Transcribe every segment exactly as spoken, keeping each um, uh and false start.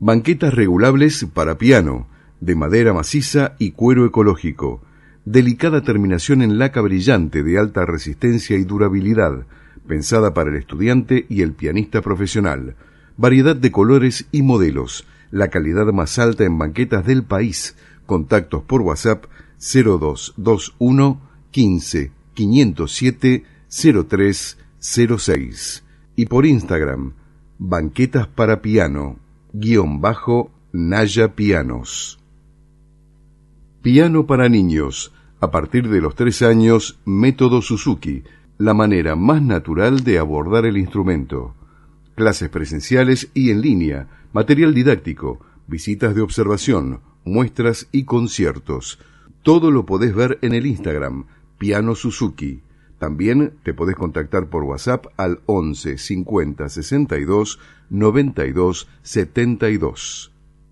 Banquetas regulables para piano, de madera maciza y cuero ecológico. Delicada terminación en laca brillante de alta resistencia y durabilidad, pensada para el estudiante y el pianista profesional. Variedad de colores y modelos, la calidad más alta en banquetas del país. Contactos por WhatsApp cero dos dos uno quince quinientos siete cero tres cero seis y por Instagram banquetas para piano guión bajo Naya Pianos. Piano para niños, a partir de los tres años, método Suzuki, la manera más natural de abordar el instrumento. Clases presenciales y en línea, material didáctico, visitas de observación, muestras y conciertos. Todo lo podés ver en el Instagram, Piano Suzuki. También te podés contactar por WhatsApp al once cincuenta sesenta y dos noventa y dos setenta y dos.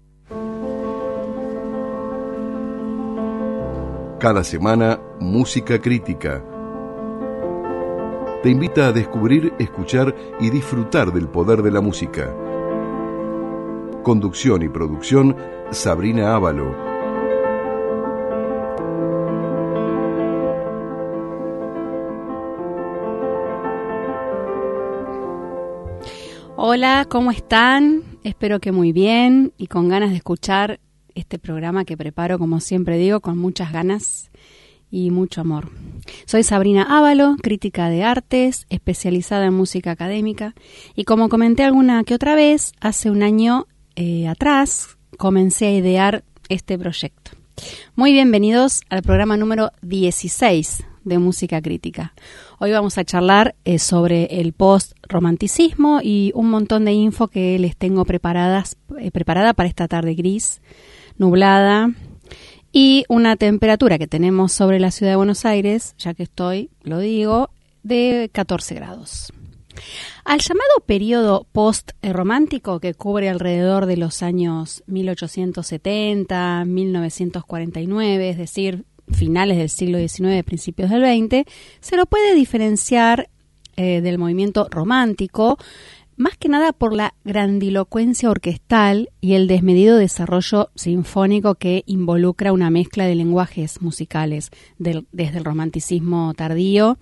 Cada semana, música crítica. Te invita a descubrir, escuchar y disfrutar del poder de la música. Conducción y producción, Sabrina Ávalo. Hola, ¿cómo están? Espero que muy bien y con ganas de escuchar este programa que preparo, como siempre digo, con muchas ganas y mucho amor. Soy Sabrina Ávalo, crítica de artes, especializada en música académica, y como comenté alguna que otra vez, hace un año eh, atrás comencé a idear este proyecto. Muy bienvenidos al programa número dieciséis de Música Crítica. Hoy vamos a charlar eh, sobre el post-romanticismo y un montón de info que les tengo preparadas, eh, preparada para esta tarde gris, nublada, y una temperatura que tenemos sobre la ciudad de Buenos Aires, ya que estoy, lo digo, de catorce grados. Al llamado periodo post-romántico, que cubre alrededor de los años mil ochocientos setenta, mil novecientos cuarenta y nueve, es decir, finales del siglo diecinueve, principios del veinte, se lo puede diferenciar eh, del movimiento romántico, más que nada por la grandilocuencia orquestal y el desmedido desarrollo sinfónico que involucra una mezcla de lenguajes musicales del, desde el romanticismo tardío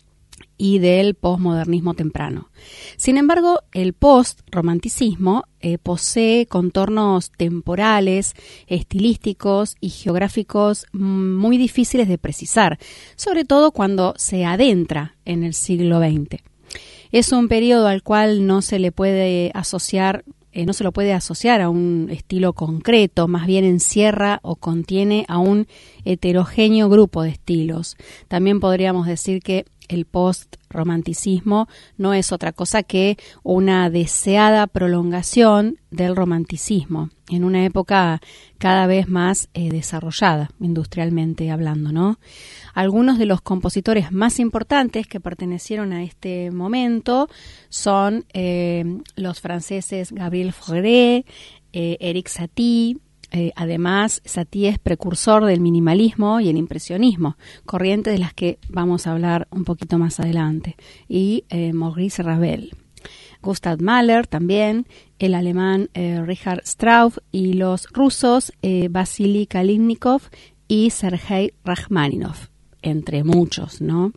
y del posmodernismo temprano. Sin embargo, el post-romanticismo eh, posee contornos temporales, estilísticos y geográficos muy difíciles de precisar, sobre todo cuando se adentra en el siglo veinte. Es un periodo al cual no se le puede asociar, eh, no se lo puede asociar a un estilo concreto, más bien encierra o contiene a un heterogéneo grupo de estilos. También podríamos decir que el post-romanticismo no es otra cosa que una deseada prolongación del romanticismo, en una época cada vez más eh, desarrollada, industrialmente hablando, ¿no? Algunos de los compositores más importantes que pertenecieron a este momento son eh, los franceses Gabriel Fauré, eh, Erik Satie. Eh, además, Satie es precursor del minimalismo y el impresionismo, corrientes de las que vamos a hablar un poquito más adelante, y eh, Maurice Ravel. Gustav Mahler también, el alemán eh, Richard Strauss y los rusos eh, Vasily Kalinikov y Sergei Rachmaninoff, entre muchos, ¿no?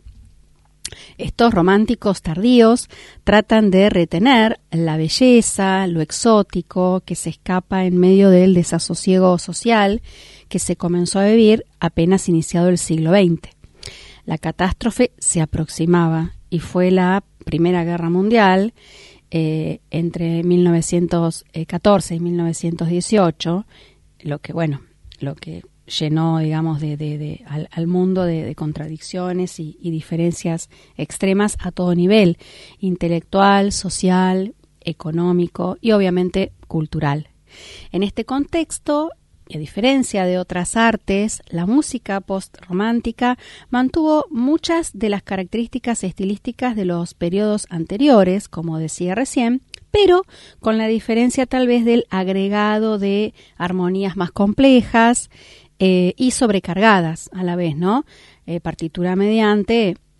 Estos románticos tardíos tratan de retener la belleza, lo exótico que se escapa en medio del desasosiego social que se comenzó a vivir apenas iniciado el siglo veinte. La catástrofe se aproximaba y fue la Primera Guerra Mundial eh, entre mil novecientos catorce y mil novecientos dieciocho, lo que, bueno, lo que llenó, digamos, de, de, de, al, al mundo de, de contradicciones y, y diferencias extremas a todo nivel, intelectual, social, económico y obviamente cultural. En este contexto, y a diferencia de otras artes, la música postromántica mantuvo muchas de las características estilísticas de los periodos anteriores, como decía recién, pero con la diferencia tal vez del agregado de armonías más complejas, Eh, y sobrecargadas a la vez, ¿no? Eh, partitura mediante,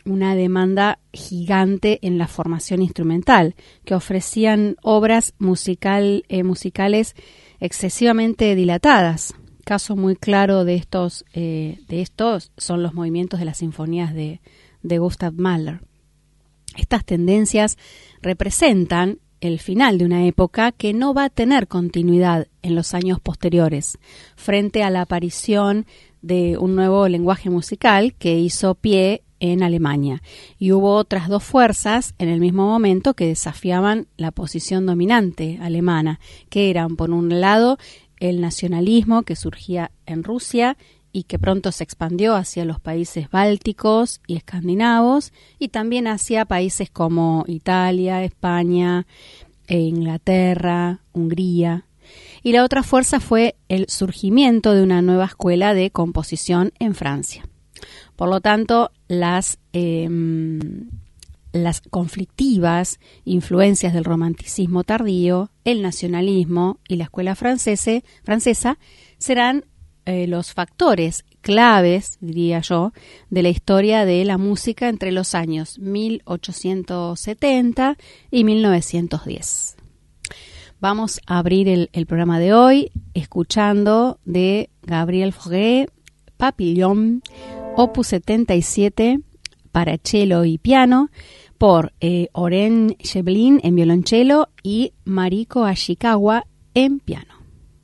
una demanda gigante en la formación instrumental, que ofrecían obras musical, eh, musicales excesivamente dilatadas. Caso muy claro de estos, eh, de estos son los movimientos de las sinfonías de, de Gustav Mahler. Estas tendencias representan el final de una época que no va a tener continuidad en los años posteriores, frente a la aparición de un nuevo lenguaje musical que hizo pie en Alemania. Y hubo otras dos fuerzas en el mismo momento que desafiaban la posición dominante alemana, que eran, por un lado, el nacionalismo que surgía en Rusia y que pronto se expandió hacia los países bálticos y escandinavos, y también hacia países como Italia, España, e Inglaterra, Hungría. Y la otra fuerza fue el surgimiento de una nueva escuela de composición en Francia. Por lo tanto, las, eh, las conflictivas influencias del romanticismo tardío, el nacionalismo y la escuela francesa, francesa serán eh, los factores claves, diría yo, de la historia de la música entre los años mil ochocientos setenta y mil novecientos diez. Vamos a abrir el, el programa de hoy escuchando de Gabriel Fauré, Papillon, opus setenta y siete para cello y piano, por eh, Oren Sheblin en violonchelo y Mariko Ashikawa en piano.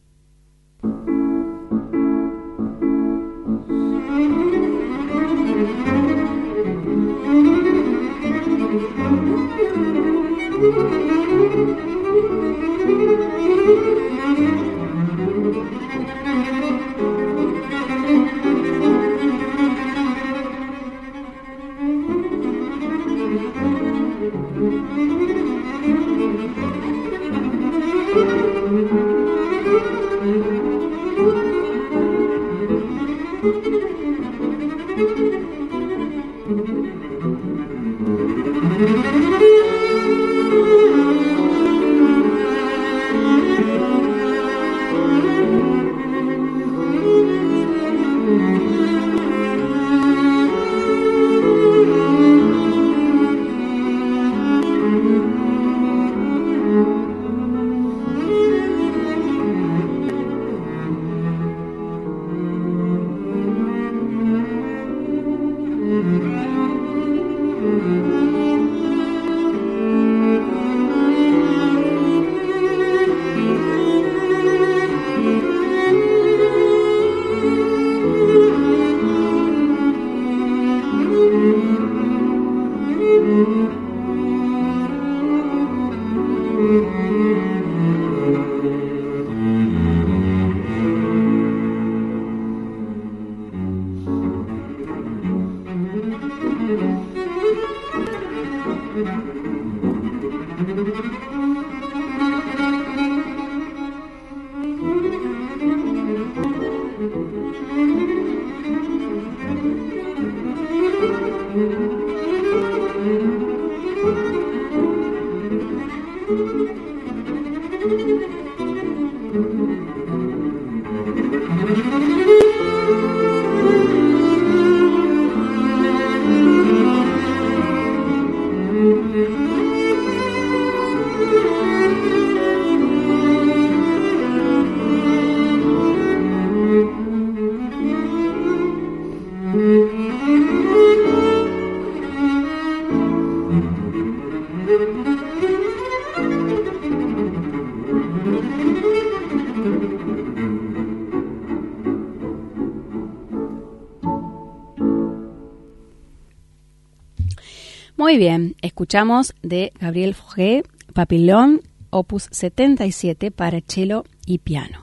Muy bien, escuchamos de Gabriel Fauré, Papillon, opus setenta y siete para cello y piano.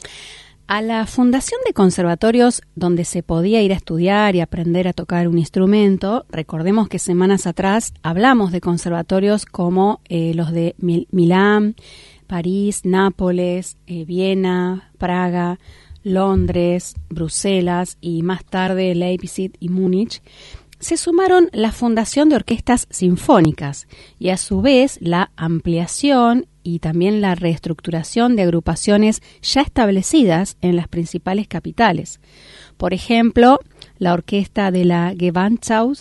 A la fundación de conservatorios donde se podía ir a estudiar y aprender a tocar un instrumento, recordemos que semanas atrás hablamos de conservatorios como eh, los de Mil- Milán, París, Nápoles, eh, Viena, Praga, Londres, Bruselas y más tarde Leipzig y Múnich. Se sumaron la fundación de orquestas sinfónicas y a su vez la ampliación y también la reestructuración de agrupaciones ya establecidas en las principales capitales. Por ejemplo, la orquesta de la Gewandhaus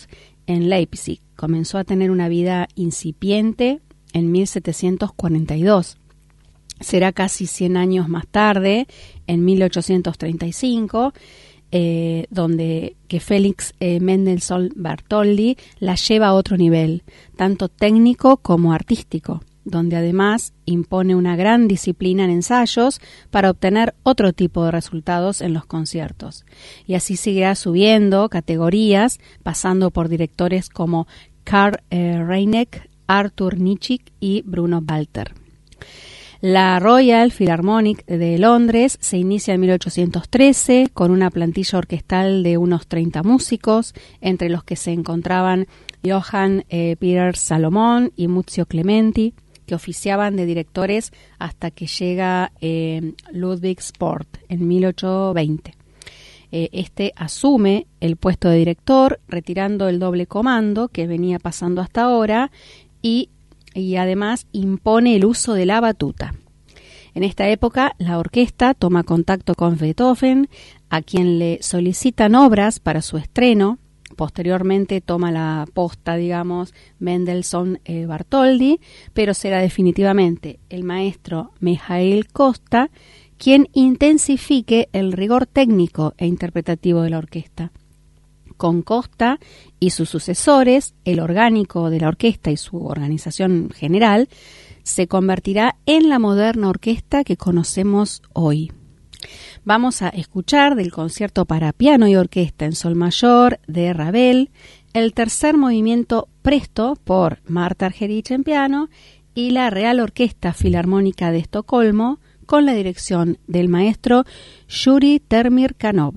en Leipzig. Comenzó a tener una vida incipiente en mil setecientos cuarenta y dos. Será casi cien años más tarde, en mil ochocientos treinta y cinco, eh, donde que Félix eh, Mendelssohn Bartholdy la lleva a otro nivel, tanto técnico como artístico, donde además impone una gran disciplina en ensayos para obtener otro tipo de resultados en los conciertos. Y así seguirá subiendo categorías, pasando por directores como Karl eh, Reineck, Arthur Nitzig y Bruno Walter. La Royal Philharmonic de Londres se inicia en mil ochocientos trece con una plantilla orquestal de unos treinta músicos, entre los que se encontraban Johann eh, Peter Salomon y Muzio Clementi, que oficiaban de directores hasta que llega eh, Ludwig Sport en mil ochocientos veinte. Eh, este asume el puesto de director, retirando el doble comando que venía pasando hasta ahora y, y además impone el uso de la batuta. En esta época, la orquesta toma contacto con Beethoven, a quien le solicitan obras para su estreno. Posteriormente toma la posta, digamos, Mendelssohn eh, Bartholdy, pero será definitivamente el maestro Mijaíl Costa quien intensifique el rigor técnico e interpretativo de la orquesta. Con Costa y sus sucesores, el orgánico de la orquesta y su organización general se convertirá en la moderna orquesta que conocemos hoy. Vamos a escuchar del concierto para piano y orquesta en sol mayor de Ravel, el tercer movimiento Presto por Marta Argerich en piano y la Real Orquesta Filarmónica de Estocolmo con la dirección del maestro Yuri Termir-Kanov.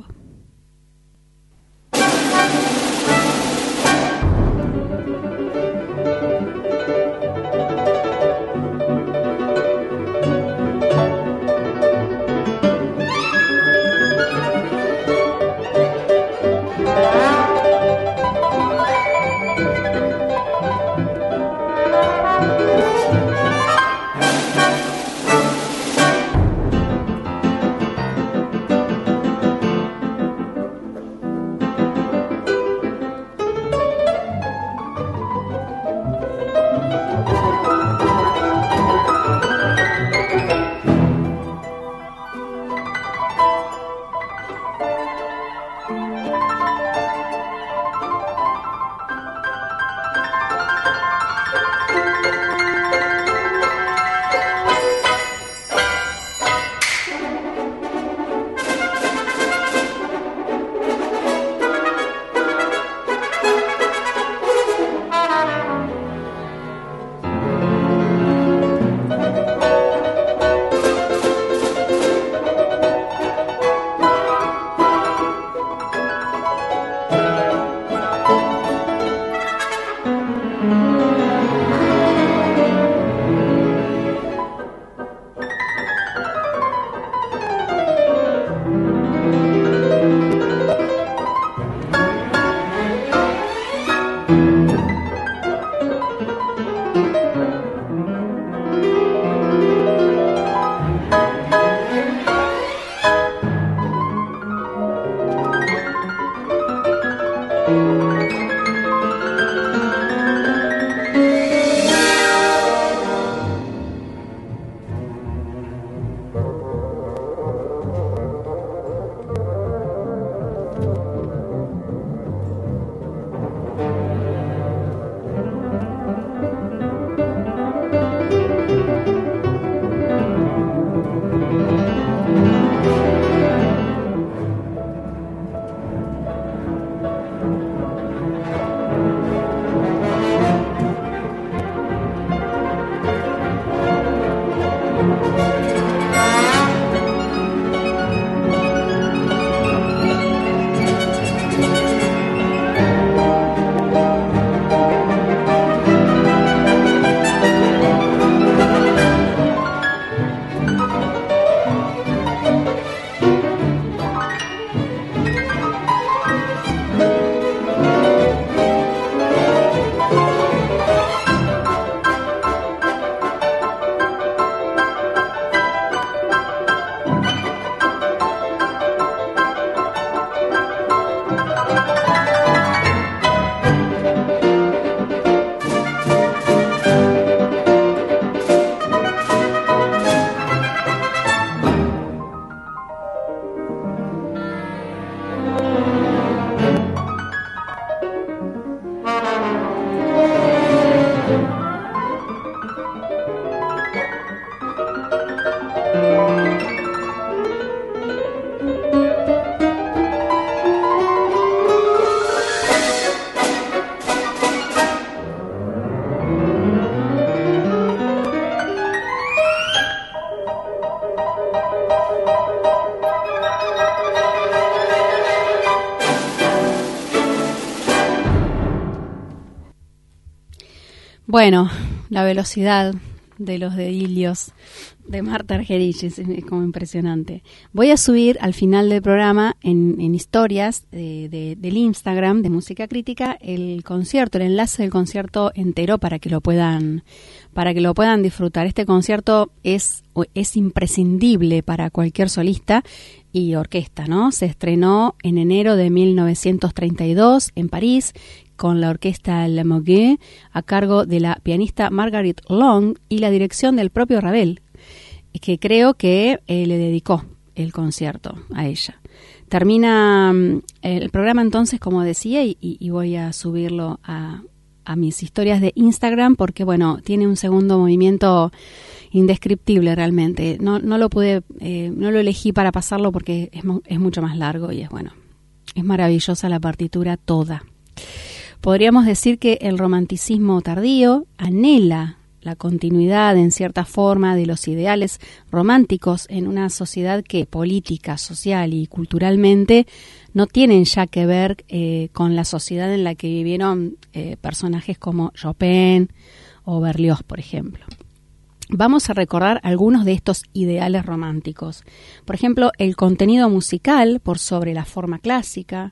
Bueno, la velocidad de los dedillos de Marta Argerich es, es como impresionante. Voy a subir al final del programa en, en historias de, de, del Instagram de Música Crítica el concierto, el enlace del concierto entero para que lo puedan para que lo puedan disfrutar. Este concierto es es imprescindible para cualquier solista y orquesta, ¿no? Se estrenó en enero de mil novecientos treinta y dos en París con la orquesta La Moguer a cargo de la pianista Margaret Long y la dirección del propio Ravel, que creo que eh, le dedicó el concierto a ella. Termina eh, el programa entonces, como decía, y, y voy a subirlo a, a mis historias de Instagram porque, bueno, tiene un segundo movimiento indescriptible realmente. No, no lo pude, eh, no lo elegí para pasarlo porque es, es mucho más largo y es, bueno, es maravillosa la partitura toda. Podríamos decir que el romanticismo tardío anhela la continuidad, en cierta forma, de los ideales románticos en una sociedad que política, social y culturalmente no tienen ya que ver eh, con la sociedad en la que vivieron eh, personajes como Chopin o Berlioz, por ejemplo. Vamos a recordar algunos de estos ideales románticos. Por ejemplo, el contenido musical por sobre la forma clásica.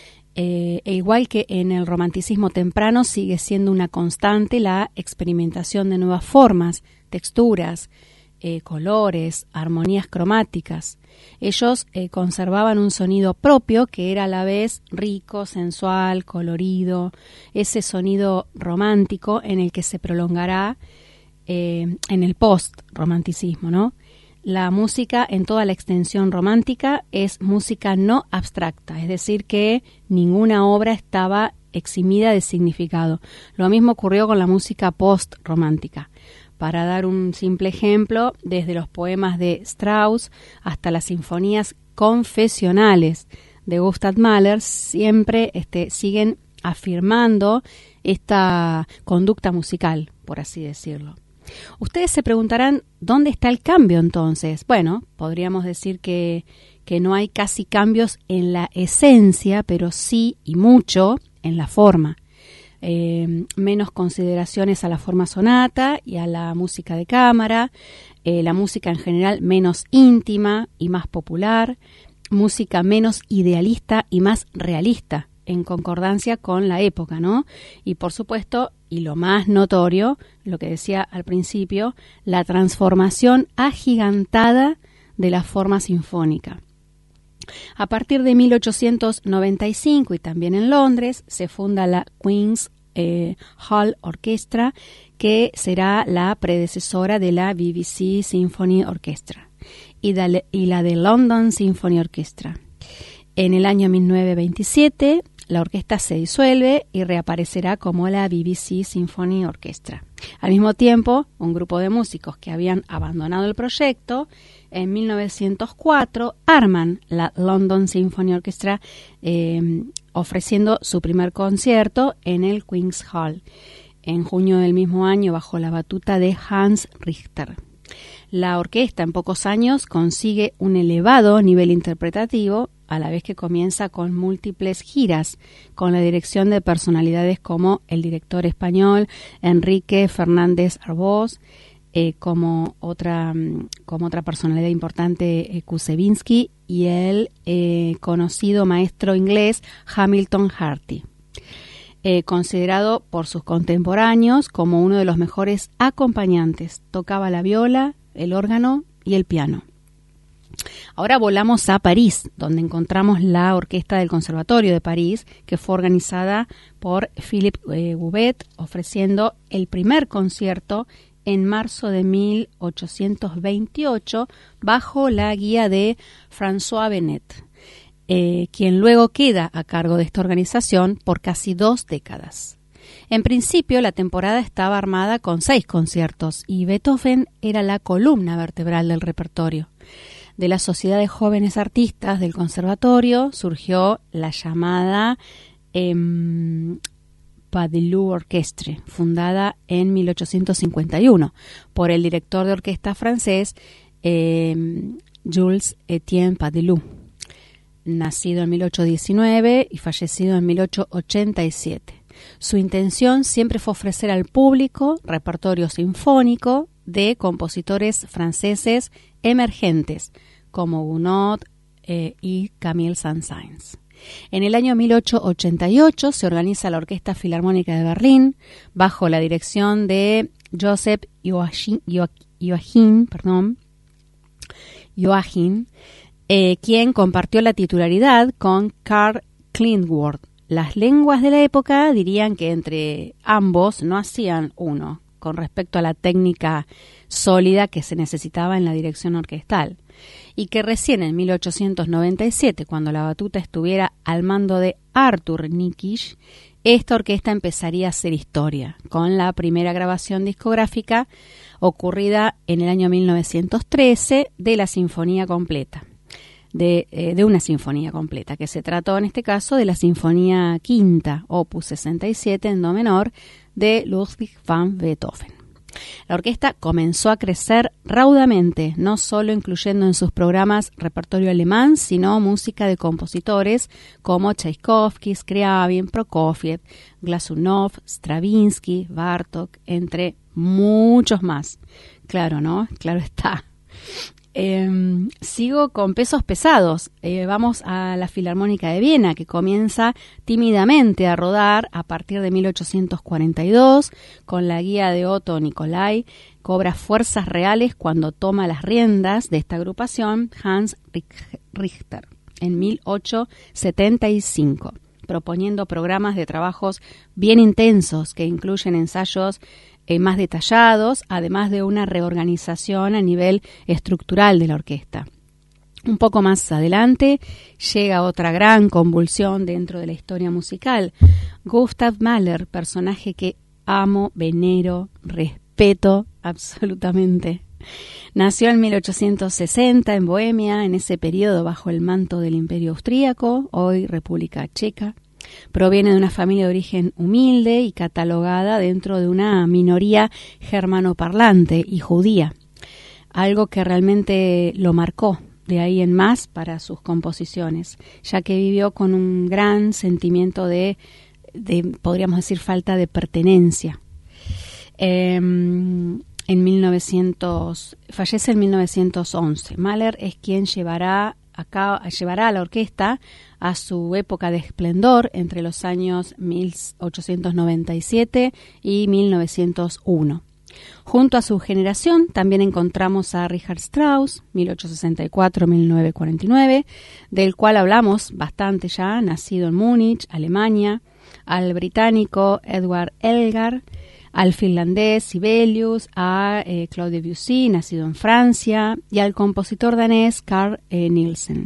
Eh, e igual que en el romanticismo temprano sigue siendo una constante la experimentación de nuevas formas, texturas, eh, colores, armonías cromáticas. Ellos eh, conservaban un sonido propio que era a la vez rico, sensual, colorido, ese sonido romántico en el que se prolongará eh, en el post-romanticismo, ¿no? La música en toda la extensión romántica es música no abstracta, es decir, que ninguna obra estaba eximida de significado. Lo mismo ocurrió con la música post-romántica. Para dar un simple ejemplo, desde los poemas de Strauss hasta las sinfonías confesionales de Gustav Mahler, siempre este, siguen afirmando esta conducta musical, por así decirlo. Ustedes se preguntarán, ¿dónde está el cambio entonces? Bueno, podríamos decir que, que no hay casi cambios en la esencia, pero sí y mucho en la forma. Eh, menos consideraciones a la forma sonata y a la música de cámara, eh, la música en general menos íntima y más popular, música menos idealista y más realista, en concordancia con la época, ¿no? Y por supuesto, y lo más notorio, lo que decía al principio, la transformación agigantada de la forma sinfónica. A partir de mil ochocientos noventa y cinco y también en Londres se funda la Queen's eh, Hall Orchestra, que será la predecesora de la B B C Symphony Orchestra y, de, y la de London Symphony Orchestra. En el año mil novecientos veintisiete la orquesta se disuelve y reaparecerá como la B B C Symphony Orchestra. Al mismo tiempo, un grupo de músicos que habían abandonado el proyecto, en mil novecientos cuatro arman la London Symphony Orchestra, eh, ofreciendo su primer concierto en el Queen's Hall, en junio del mismo año bajo la batuta de Hans Richter. La orquesta en pocos años consigue un elevado nivel interpretativo, a la vez que comienza con múltiples giras, con la dirección de personalidades como el director español Enrique Fernández Arbós, eh, como, otra, como otra personalidad importante, eh, Kusevinsky, y el eh, conocido maestro inglés Hamilton Harty. Eh, considerado por sus contemporáneos como uno de los mejores acompañantes. Tocaba la viola, el órgano y el piano. Ahora volamos a París, donde encontramos la Orquesta del Conservatorio de París, que fue organizada por Philippe eh, Boubet, ofreciendo el primer concierto en marzo de mil ochocientos veintiocho bajo la guía de François Benet, eh, quien luego queda a cargo de esta organización por casi dos décadas. En principio, la temporada estaba armada con seis conciertos y Beethoven era la columna vertebral del repertorio. De la Sociedad de Jóvenes Artistas del Conservatorio surgió la llamada eh, Padeloup Orchestre, fundada en mil ochocientos cincuenta y uno por el director de orquesta francés eh, Jules Etienne Padeloup, nacido en mil ochocientos diecinueve y fallecido en mil ochocientos ochenta y siete. Su intención siempre fue ofrecer al público repertorio sinfónico de compositores franceses emergentes como Gounod eh, y Camille Saint-Saëns. En el año mil ochocientos ochenta y ocho se organiza la Orquesta Filarmónica de Berlín bajo la dirección de Joseph Joachim, Joachim, perdón, Joachim eh, quien compartió la titularidad con Karl Klindworth. Las lenguas de la época dirían que entre ambos no hacían uno con respecto a la técnica sólida que se necesitaba en la dirección orquestal, y que recién en mil ochocientos noventa y siete, cuando la batuta estuviera al mando de Arthur Nikisch, esta orquesta empezaría a hacer historia, con la primera grabación discográfica ocurrida en el año mil novecientos trece de la Sinfonía Completa, de, eh, de una sinfonía completa, que se trató en este caso de la Sinfonía Quinta, opus sesenta y siete en do menor, de Ludwig van Beethoven. La orquesta comenzó a crecer raudamente, no solo incluyendo en sus programas repertorio alemán, sino música de compositores como Tchaikovsky, Scriabin, Prokofiev, Glazunov, Stravinsky, Bartók, entre muchos más. Claro, ¿no? Claro está. Eh, sigo con pesos pesados. Eh, vamos a la Filarmónica de Viena, que comienza tímidamente a rodar a partir de mil ochocientos cuarenta y dos con la guía de Otto Nicolai. Cobra fuerzas reales cuando toma las riendas de esta agrupación Hans Richter en mil ochocientos setenta y cinco, proponiendo programas de trabajos bien intensos que incluyen ensayos Eh, más detallados, además de una reorganización a nivel estructural de la orquesta. Un poco más adelante llega otra gran convulsión dentro de la historia musical. Gustav Mahler, personaje que amo, venero, respeto absolutamente. Nació en mil ochocientos sesenta en Bohemia, en ese periodo bajo el manto del Imperio Austríaco, hoy República Checa. Proviene de una familia de origen humilde y catalogada dentro de una minoría germanoparlante y judía, algo que realmente lo marcó de ahí en más para sus composiciones, ya que vivió con un gran sentimiento de, de podríamos decir, falta de pertenencia. Eh, en mil novecientos, fallece en mil novecientos once. Mahler es quien llevará Acá llevará a la orquesta a su época de esplendor entre los años mil ochocientos noventa y siete y mil novecientos uno. Junto a su generación también encontramos a Richard Strauss, mil ochocientos sesenta y cuatro a mil novecientos cuarenta y nueve, del cual hablamos bastante ya, nacido en Múnich, Alemania, al británico Edward Elgar, al finlandés Sibelius, a eh, Claude Debussy, nacido en Francia, y al compositor danés Carl eh, Nielsen.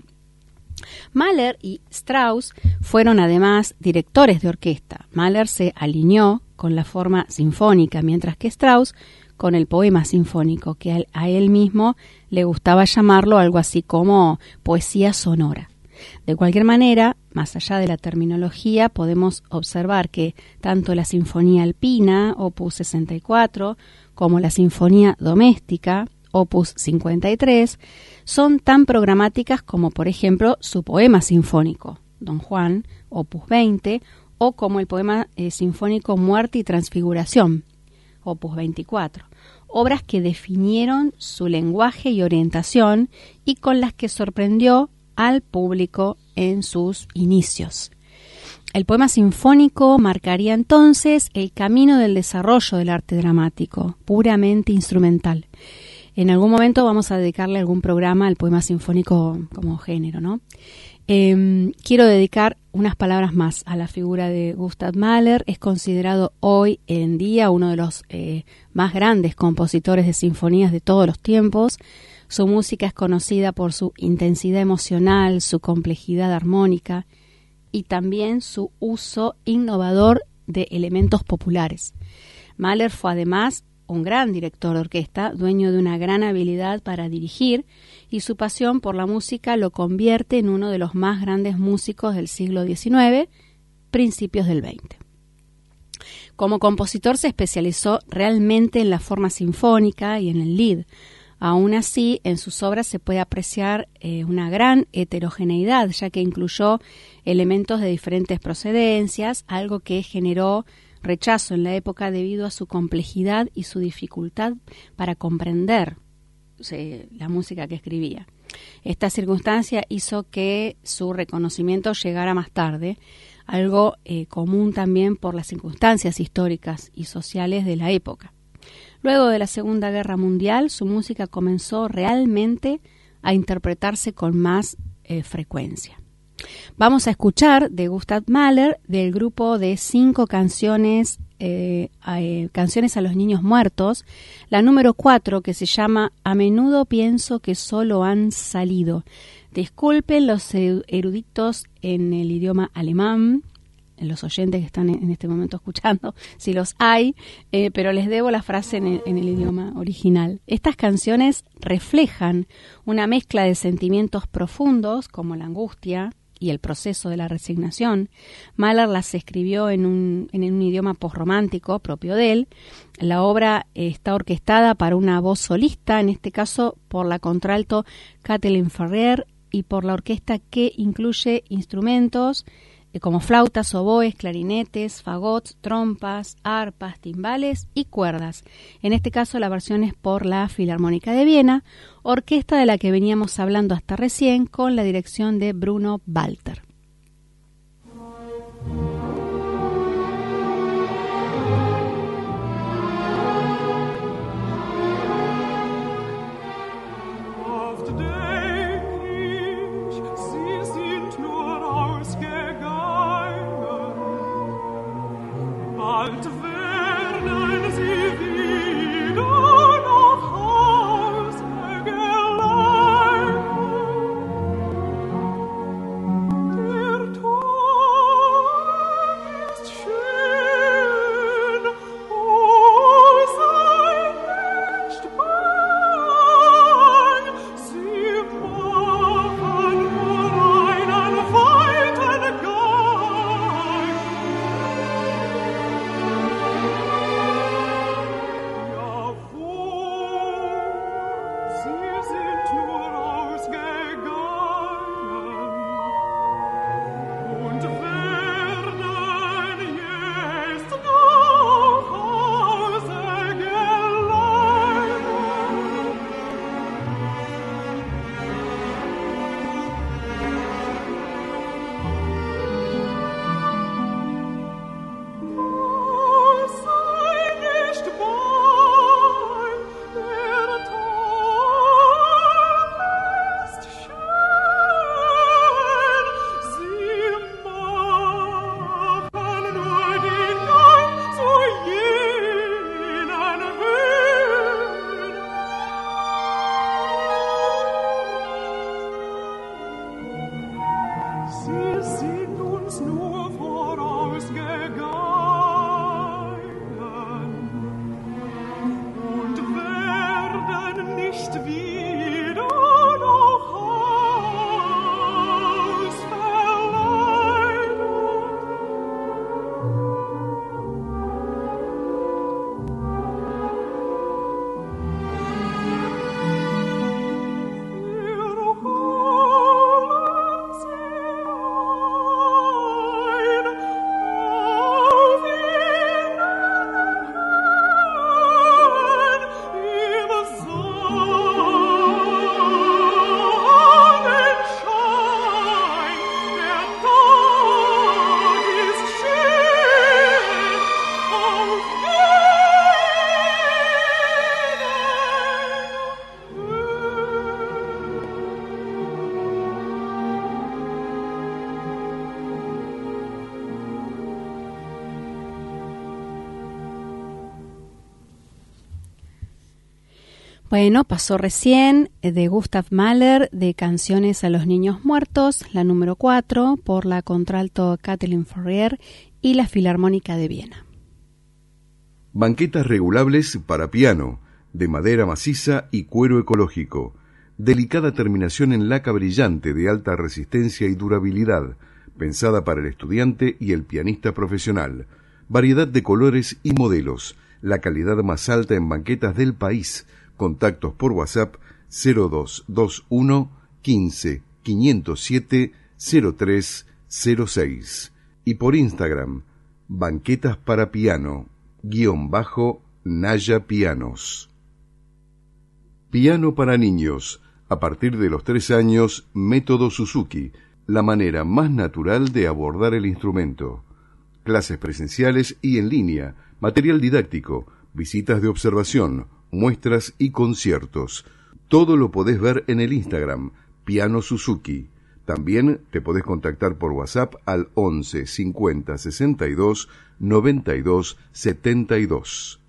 Mahler y Strauss fueron además directores de orquesta. Mahler se alineó con la forma sinfónica, mientras que Strauss con el poema sinfónico, que a él mismo le gustaba llamarlo algo así como poesía sonora. De cualquier manera, más allá de la terminología, podemos observar que tanto la Sinfonía Alpina, opus sesenta y cuatro, como la Sinfonía Doméstica, opus cincuenta y tres, son tan programáticas como, por ejemplo, su poema sinfónico, Don Juan, opus veinte, o como el poema eh, sinfónico Muerte y Transfiguración, opus veinticuatro. Obras que definieron su lenguaje y orientación y con las que sorprendió al público en sus inicios. El poema sinfónico marcaría entonces el camino del desarrollo del arte dramático, puramente instrumental. En algún momento vamos a dedicarle algún programa al poema sinfónico como género, ¿no? Eh, quiero dedicar unas palabras más a la figura de Gustav Mahler. Es considerado hoy en día uno de los eh, más grandes compositores de sinfonías de todos los tiempos. Su música es conocida por su intensidad emocional, su complejidad armónica y también su uso innovador de elementos populares. Mahler fue además un gran director de orquesta, dueño de una gran habilidad para dirigir, y su pasión por la música lo convierte en uno de los más grandes músicos del siglo diecinueve, principios del veinte. Como compositor se especializó realmente en la forma sinfónica y en el lied. Aún así, en sus obras se puede apreciar eh, una gran heterogeneidad, ya que incluyó elementos de diferentes procedencias, algo que generó rechazo en la época debido a su complejidad y su dificultad para comprender eh, la música que escribía. Esta circunstancia hizo que su reconocimiento llegara más tarde, algo eh, común también por las circunstancias históricas y sociales de la época. Luego de la Segunda Guerra Mundial, su música comenzó realmente a interpretarse con más eh, frecuencia. Vamos a escuchar de Gustav Mahler, del grupo de cinco canciones, eh, eh, canciones a los niños muertos, la número cuatro, que se llama A menudo pienso que solo han salido. Disculpen los eruditos en el idioma alemán, los oyentes que están en este momento escuchando, si los hay, eh, pero les debo la frase en el, en el idioma original. Estas canciones reflejan una mezcla de sentimientos profundos, como la angustia y el proceso de la resignación. Mahler las escribió en un, en un idioma posromántico propio de él. La obra eh, está orquestada para una voz solista, en este caso por la contralto Kathleen Ferrier, y por la orquesta, que incluye instrumentos como flautas, oboes, clarinetes, fagots, trompas, arpas, timbales y cuerdas. En este caso la versión es por la Filarmónica de Viena, orquesta de la que veníamos hablando hasta recién, con la dirección de Bruno Walter. Bueno, pasó recién de Gustav Mahler, de Canciones a los Niños Muertos, la número cuatro, por la contralto Kathleen Ferrier y la Filarmónica de Viena. Banquetas regulables para piano, de madera maciza y cuero ecológico. Delicada terminación en laca brillante de alta resistencia y durabilidad, pensada para el estudiante y el pianista profesional. Variedad de colores y modelos, la calidad más alta en banquetas del país, Contactos por WhatsApp cero dos dos uno quince quinientos siete cero tres cero seis y por Instagram Banquetas para Piano guión bajo Naya Pianos. Piano para niños. A partir de los tres años, método Suzuki, la manera más natural de abordar el instrumento. Clases presenciales y en línea, material didáctico, visitas de observación, muestras y conciertos. Todo lo podés ver en el Instagram, Piano Suzuki. También te podés contactar por WhatsApp al once cincuenta sesenta y dos noventa y dos setenta y dos.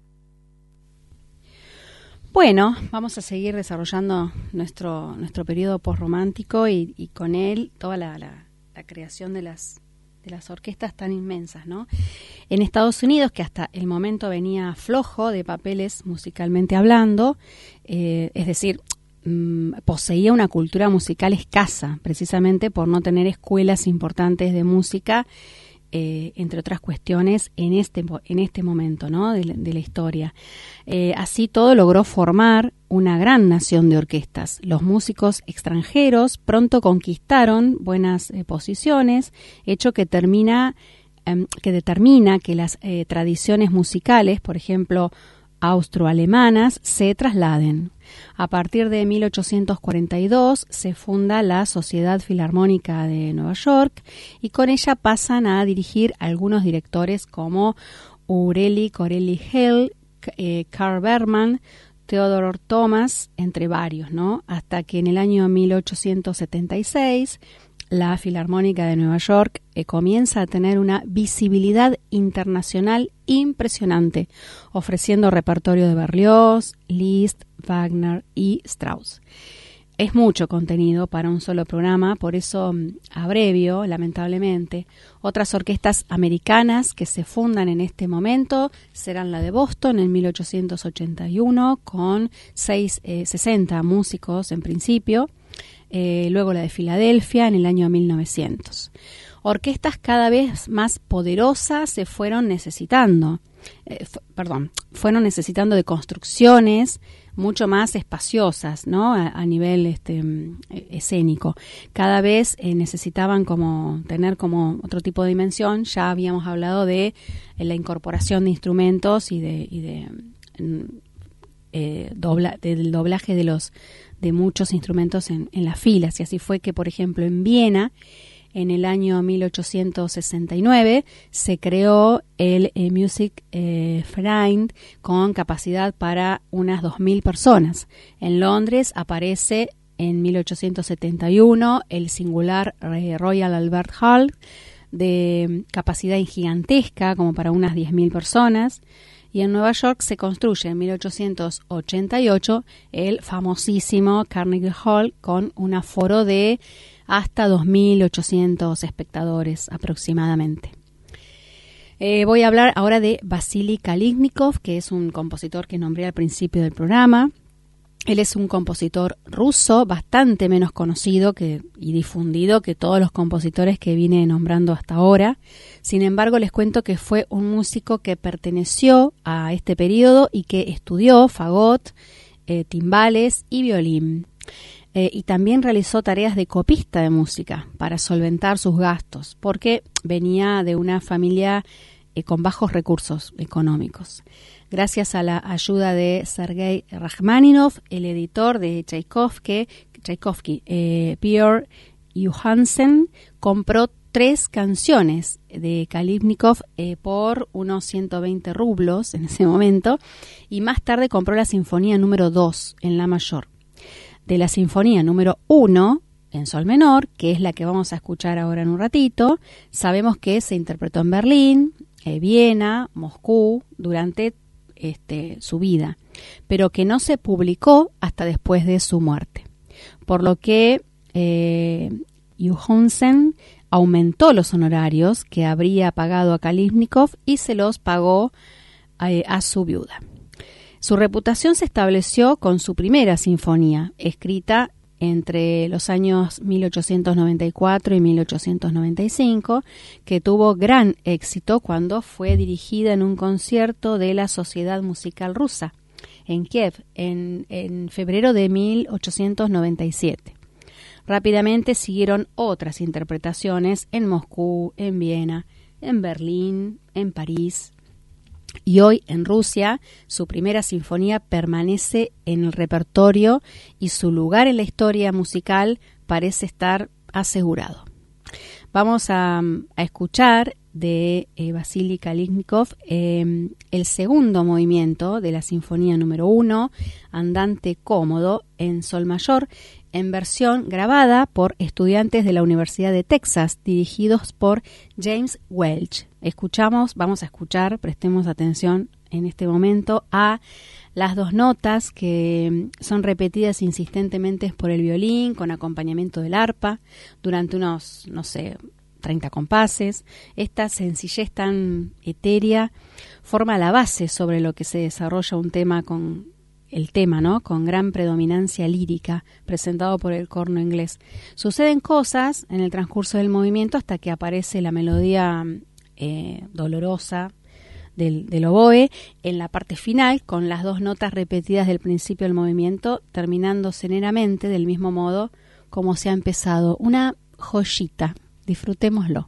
Bueno, vamos a seguir desarrollando nuestro nuestro periodo posromántico y, y con él toda la, la, la creación de las de las orquestas tan inmensas, ¿no? En Estados Unidos, que hasta el momento venía flojo de papeles musicalmente hablando, eh, es decir, mmm, poseía una cultura musical escasa, precisamente por no tener escuelas importantes de música, Eh, entre otras cuestiones, en este en este momento, ¿no? de, la, de la historia. Eh, así todo logró formar una gran nación de orquestas. Los músicos extranjeros pronto conquistaron buenas eh, posiciones, hecho que termina eh, que determina que las eh, tradiciones musicales, por ejemplo, austroalemanas, se trasladen. A partir de mil ochocientos cuarenta y dos se funda la Sociedad Filarmónica de Nueva York y con ella pasan a dirigir algunos directores como Ureli Corelli Hell, eh, Carl Berman, Theodore Thomas, entre varios, ¿no? Hasta que en el año mil ochocientos setenta y seis la Filarmónica de Nueva York eh, comienza a tener una visibilidad internacional impresionante, ofreciendo repertorio de Berlioz, Liszt, Wagner y Strauss. Es mucho contenido para un solo programa, por eso abrevio, lamentablemente. Otras orquestas americanas que se fundan en este momento serán la de Boston en mil ochocientos ochenta y uno, con seis, eh, sesenta músicos en principio, eh, luego la de Filadelfia en el año mil novecientos. Orquestas cada vez más poderosas se fueron necesitando, eh, f- perdón, fueron necesitando de construcciones mucho más espaciosas, ¿no? A, a nivel este, escénico. Cada vez eh, necesitaban como tener como otro tipo de dimensión. Ya habíamos hablado de eh, la incorporación de instrumentos y de, y de eh, dobla, del doblaje de los de muchos instrumentos en, en las filas. Y así fue que, por ejemplo, en Viena, en el año mil ochocientos sesenta y nueve, se creó el eh, Music eh, Verein con capacidad para unas dos mil personas. En Londres aparece en mil ochocientos setenta y uno el singular eh, Royal Albert Hall de capacidad gigantesca como para unas diez mil personas. Y en Nueva York se construye en mil ochocientos ochenta y ocho el famosísimo Carnegie Hall con un aforo de hasta dos mil ochocientos espectadores aproximadamente. Eh, voy a hablar ahora de Vasily Kalishnikov, que es un compositor que nombré al principio del programa. Él es un compositor ruso bastante menos conocido que, y difundido que todos los compositores que vine nombrando hasta ahora. Sin embargo, les cuento que fue un músico que perteneció a este periodo y que estudió fagot, eh, timbales y violín. Eh, y también realizó tareas de copista de música para solventar sus gastos, porque venía de una familia eh, con bajos recursos económicos. Gracias a la ayuda de Sergei Rachmaninoff, el editor de Tchaikovsky, Tchaikovsky eh, Pierre Johansen, compró tres canciones de Kalishnikov eh, por unos ciento veinte rublos en ese momento, y más tarde compró la sinfonía número dos en la mayor. De la sinfonía número uno en sol menor, que es la que vamos a escuchar ahora en un ratito, sabemos que se interpretó en Berlín, eh, Viena, Moscú, durante este, su vida, pero que no se publicó hasta después de su muerte. Por lo que eh, Johansen aumentó los honorarios que habría pagado a Kalishnikov y se los pagó eh, a su viuda. Su reputación se estableció con su primera sinfonía, escrita entre los años mil ochocientos noventa y cuatro y mil ochocientos noventa y cinco, que tuvo gran éxito cuando fue dirigida en un concierto de la Sociedad Musical Rusa en Kiev en, en febrero de mil ochocientos noventa y siete. Rápidamente siguieron otras interpretaciones en Moscú, en Viena, en Berlín, en París. Y hoy en Rusia, su primera sinfonía permanece en el repertorio y su lugar en la historia musical parece estar asegurado. Vamos a, a escuchar de eh, Vasily Kalishnikov eh, el segundo movimiento de la sinfonía número uno, Andante cómodo, en sol mayor, en versión grabada por estudiantes de la Universidad de Texas, dirigidos por James Welch. Escuchamos, vamos a escuchar, prestemos atención en este momento a las dos notas que son repetidas insistentemente por el violín con acompañamiento del arpa durante unos, no sé, treinta compases. Esta sencillez tan etérea forma la base sobre lo que se desarrolla un tema con el tema, ¿no? Con gran predominancia lírica, presentado por el corno inglés. Suceden cosas en el transcurso del movimiento hasta que aparece la melodía eh, dolorosa del, del oboe en la parte final, con las dos notas repetidas del principio del movimiento, terminando serenamente del mismo modo como se ha empezado. Una joyita. Disfrutémoslo.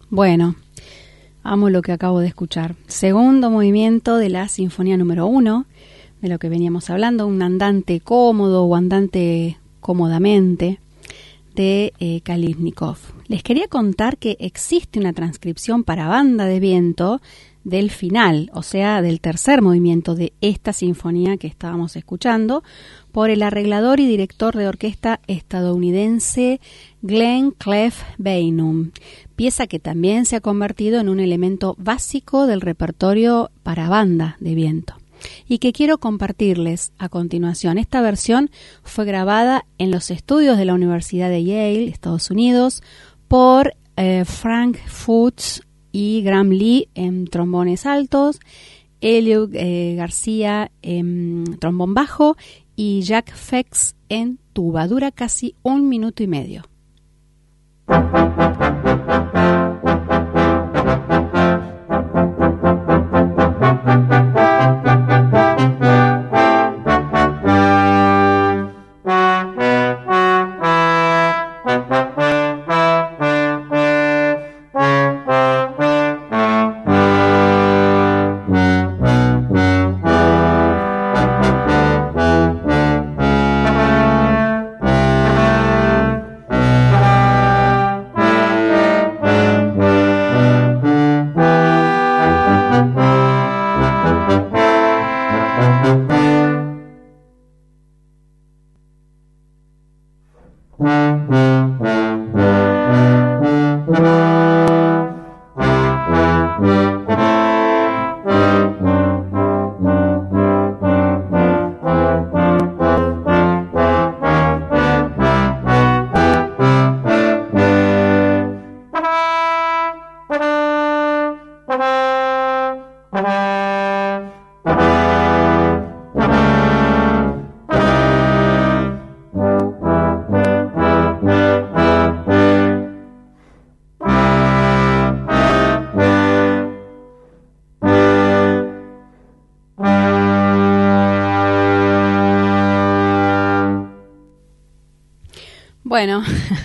Bueno, amo lo que acabo de escuchar. Segundo movimiento de la Sinfonía número uno, de lo que veníamos hablando, un andante cómodo o andante cómodamente de eh, Kalishnikov. Les quería contar que existe una transcripción para banda de viento del final, o sea, del tercer movimiento de esta sinfonía que estábamos escuchando, por el arreglador y director de orquesta estadounidense Glenn Clef Bynum, pieza que también se ha convertido en un elemento básico del repertorio para banda de viento, y que quiero compartirles a continuación. Esta versión fue grabada en los estudios de la Universidad de Yale, Estados Unidos, por eh, Frank Fuchs y Graham Lee en trombones altos, Elliot eh, García en trombón bajo y Jack Fex en tuba. Dura casi un minuto y medio. Bueno,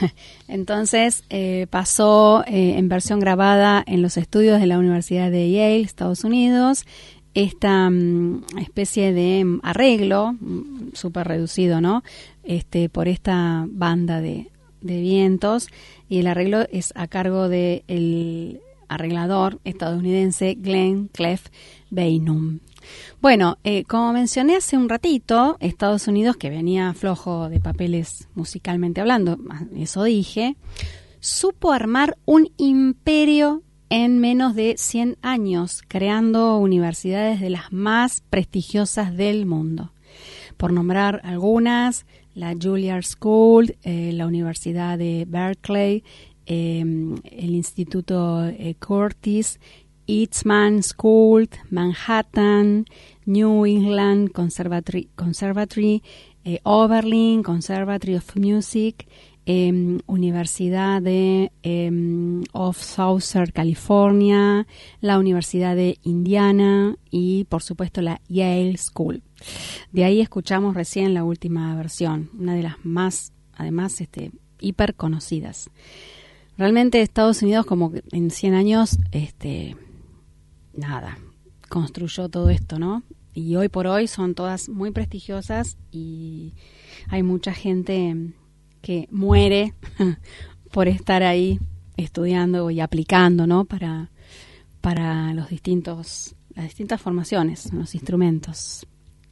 entonces eh, pasó eh, en versión grabada en los estudios de la Universidad de Yale, Estados Unidos, esta um, especie de um, arreglo um, súper reducido, ¿no? Este, por esta banda de, de vientos, y el arreglo es a cargo del arreglador estadounidense Glenn Clef Bynum. Bueno, eh, como mencioné hace un ratito, Estados Unidos, que venía flojo de papeles musicalmente hablando, eso dije, supo armar un imperio en menos de cien años, creando universidades de las más prestigiosas del mundo. Por nombrar algunas, la Juilliard School, eh, la Universidad de Berkeley, eh, el Instituto eh, Curtis, Eastman School, Manhattan, New England Conservatory, Conservatory eh, Oberlin Conservatory of Music, eh, Universidad de eh, of Southern California, la Universidad de Indiana y, por supuesto, la Yale School. De ahí escuchamos recién la última versión, una de las más, además, este, hiper conocidas. Realmente Estados Unidos, como en cien años, este... nada, construyó todo esto, ¿no? Y hoy por hoy son todas muy prestigiosas y hay mucha gente que muere por estar ahí estudiando y aplicando, ¿no? Para, para los distintos, las distintas formaciones, los instrumentos.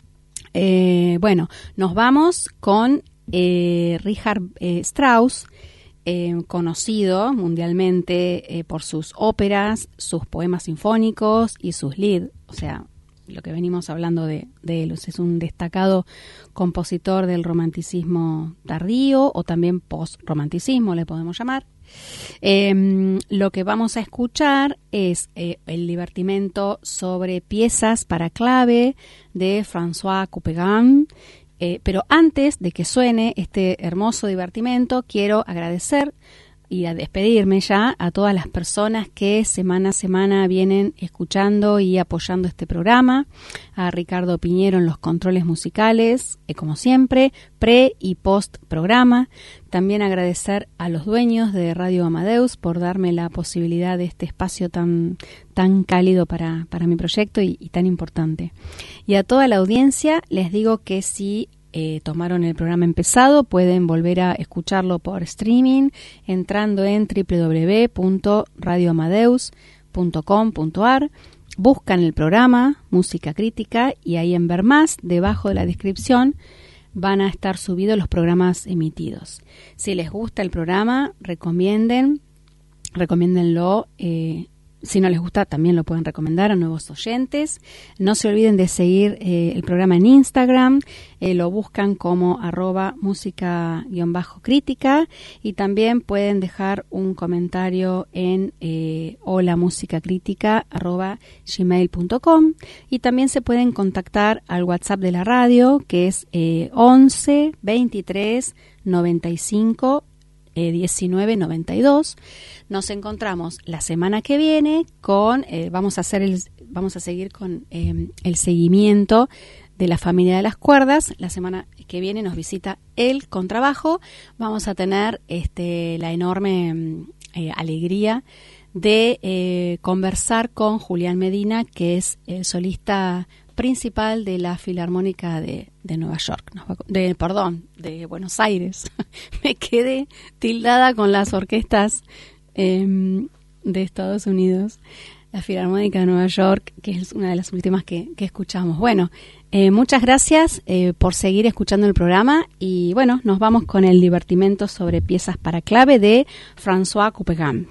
Eh, bueno, nos vamos con eh, Richard eh, Strauss, Eh, conocido mundialmente eh, por sus óperas, sus poemas sinfónicos y sus lied, o sea, lo que venimos hablando de, de él. Es un destacado compositor del romanticismo tardío o también post-romanticismo, le podemos llamar. Eh, lo que vamos a escuchar es eh, el divertimento sobre piezas para clave de François Couperin. Eh, pero antes de que suene este hermoso divertimento, quiero agradecer y a despedirme ya a todas las personas que semana a semana vienen escuchando y apoyando este programa, a Ricardo Piñero en los controles musicales, eh, como siempre, pre y post programa. También agradecer a los dueños de Radio Amadeus por darme la posibilidad de este espacio tan, tan cálido para, para mi proyecto y, y tan importante. Y a toda la audiencia les digo que si Eh, tomaron el programa empezado, pueden volver a escucharlo por streaming entrando en doble u doble u doble u punto radio amadeus punto com punto a r, buscan el programa Música Crítica y ahí en Ver Más, debajo de la descripción, van a estar subidos los programas emitidos. Si les gusta el programa, recomienden, recomiéndenlo. Eh, Si no les gusta, también lo pueden recomendar a nuevos oyentes. No se olviden de seguir eh, el programa en Instagram. Eh, lo buscan como arroba música-crítica. Y también pueden dejar un comentario en eh, hola música crítica arroba gmail punto com. Y también se pueden contactar al WhatsApp de la radio, que es eh, once veintitrés noventa y cinco diecinueve noventa y dos. Nos encontramos la semana que viene con eh, vamos a hacer el vamos a seguir con eh, el seguimiento de la familia de las cuerdas. La semana que viene nos visita el contrabajo. Vamos a tener este la enorme eh, alegría de eh, conversar con Julián Medina, que es el solista principal de la Filarmónica de, de Nueva York, de, perdón, de Buenos Aires. Me quedé tildada con las orquestas eh, de Estados Unidos. La Filarmónica de Nueva York, que es una de las últimas que, que escuchamos. Bueno, eh, muchas gracias eh, por seguir escuchando el programa y bueno, nos vamos con el divertimento sobre piezas para clave de François Couperin.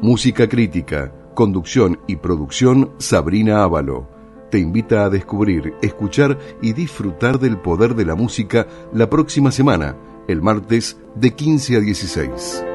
Música crítica, conducción y producción Sabrina Ávalo. Te invita a descubrir, escuchar y disfrutar del poder de la música la próxima semana, el martes de quince a dieciséis.